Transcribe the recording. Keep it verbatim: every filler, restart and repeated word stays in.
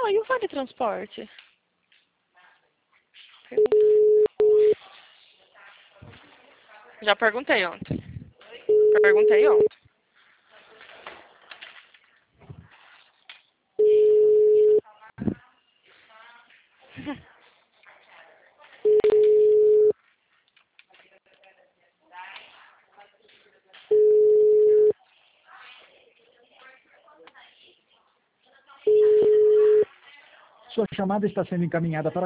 Não, e o vale transporte? Pergunta. Já perguntei ontem. Perguntei ontem. Sua chamada está sendo encaminhada para